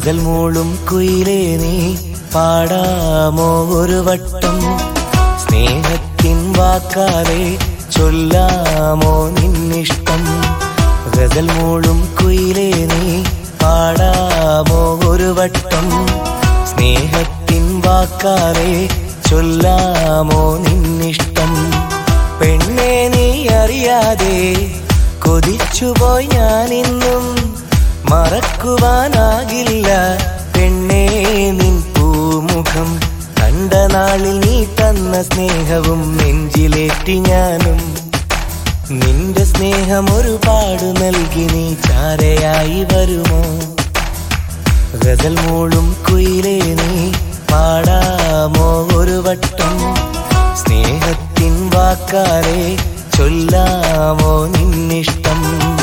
ഗസൽ മൂളും കുയിലേ നീ പാടാമോ ഒരു വട്ടം സ്നേഹത്തിൻ വാക്കാലെ ചൊല്ലാമോ നിന്നിഷ്ടം ഗസൽ മൂളും കുയിലേ നീ പാടാമോ ഒരു വട്ടം സ്നേഹത്തിൻ വാക്കാലെ ചൊല്ലാമോ നിന്നിഷ്ടം പെണ്ണേ നീ അറിയാതെ കൊതിച്ചുപോയി ഞാനിന്നും മറക്കുവാനാകില്ല പെണ്ണേ നിൻ പൂമുഖം കണ്ട നാളിൽ നീ തന്ന സ്നേഹവും നെഞ്ചിലേറ്റി ഞാനും നിന്റെ സ്നേഹം ഒരുപാട് നൽകി നീ ചാരയായി വരുമോ ഗസൽ മൂളും കുയിലേ നീ പാടാമോ ഒരു വട്ടം സ്നേഹത്തിൻ വാക്കാലെ ചൊല്ലാമോ നിന്നിഷ്ടം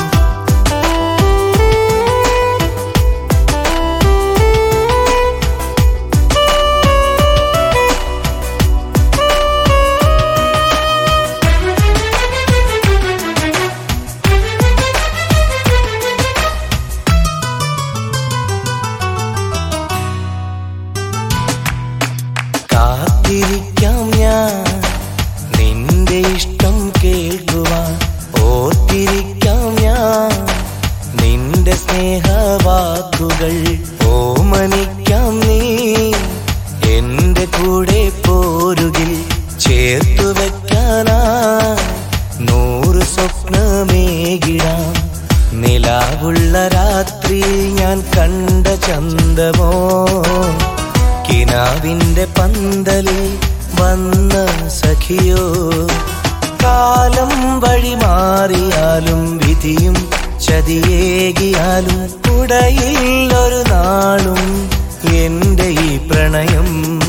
കാത്തിരിക്കാം ഞാൻ നിന്റെ ഇഷ്ടം കേൾക്കുവാൻ ഓർത്തിരിക്കാം ഞാൻ നിന്റെ സ്നേഹവാക്കുകൾ ഓമനിക്കാം നീ എന്റെ കൂടെ പോരുകിൽ ചേർത്തു വെക്കാനായി 100 സ്വപ്നമേകിടാം നിലാവുള്ള രാത്രി ഞാൻ കണ്ട ചന്തമോ കിനാവിന്റെ പന്തലിൽ വന്ന സഖിയോ കാലം വഴി മാറിയാലും വിധിയും ചതിയേകിയാലും ഉടയിൽ ഒരു നാളും എന്റെ ഈ പ്രണയം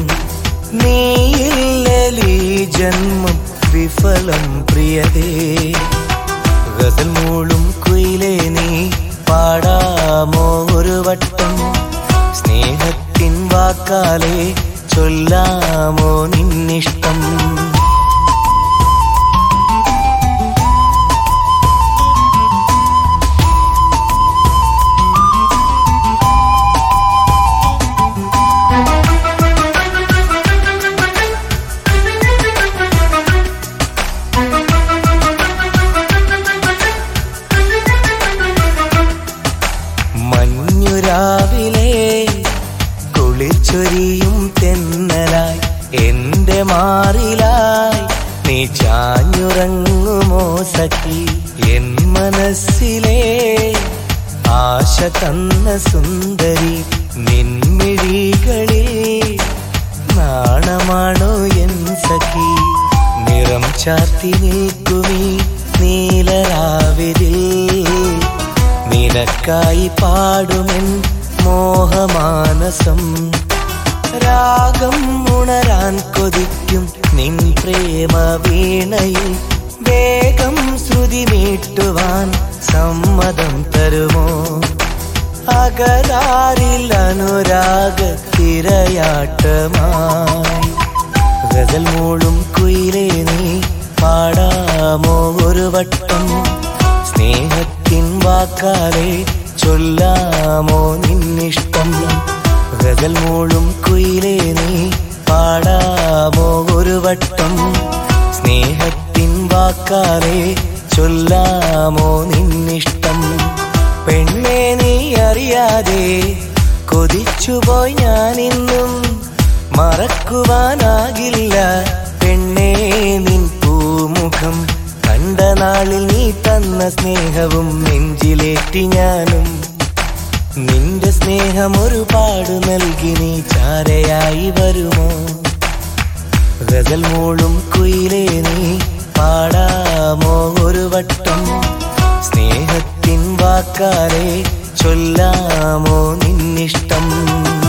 നീയില്ലീ ജന്മം വിഫലം പ്രിയതേ ഗസൽ മൂളും കുയിലേ നീ പാടാമോ ഒരു വട്ടം സ്നേഹത്തിൻ വാക്കാലെ ചൊല്ലാമോ നിന്നിഷ്ടം മഞ്ഞുരാവിലെ കുളിച്ചൊരിയും തെന്നലായി എന്റെ മാറിലായി നീ ചാഞ്ഞുറങ്ങുമോ സഖി എൻ മനസ്സിലെ ആശ തന്ന സുന്ദരി നിൻമിഴികളിൽ നാണമാണോ എൻ സഖി നിറം ചാർത്തി നിൽക്കുമീ നീലരാവിരിൽ നിനക്കായി പാടുമെൻ മോഹമാനസം രാഗം ഉണരാൻ കൊതിക്കും നിൻ പ്രേമ വീണയിൽ വേഗം ശ്രുതി മീട്ടുവാൻ സമ്മതം തരുമോ അകരാറിൽ അനുരാഗ തിരയാട്ടമായി ഗസൽ മൂളും കുയിലേ നീ പാടാമോ ഒരു വട്ടം സ്നേഹത്തിൻ വാക്കാലെ ചൊല്ലാമോ നിന്നിഷ്ടം ഗസൽ മൂളും കുയിലേ നീ പാടാമോ ഒരു വട്ടം സ്നേഹത്തിൻ വാക്കാലെ ചൊല്ലാമോ നിന്നിഷ്ടം പെണ്ണേ നീ അറിയാതെ കൊതിച്ചുപോയി ഞാനിന്നും മറക്കുവാനാകില്ല പെണ്ണേ നിൻ പൂമുഖം കണ്ട നാളിൽ നീ തന്ന സ്നേഹവും നെഞ്ചിലേറ്റി ഞാനും നിന്റെ സ്നേഹം ഒരുപാട് നൽകി നീ ചാരയായി വരുമോ ഗസൽ മൂളും കുയിലേ നീ പാടാമോ ഒരു വട്ടം സ്നേഹത്തിൻ വാക്കാലെ ചൊല്ലാമോ നിന്നിഷ്ടം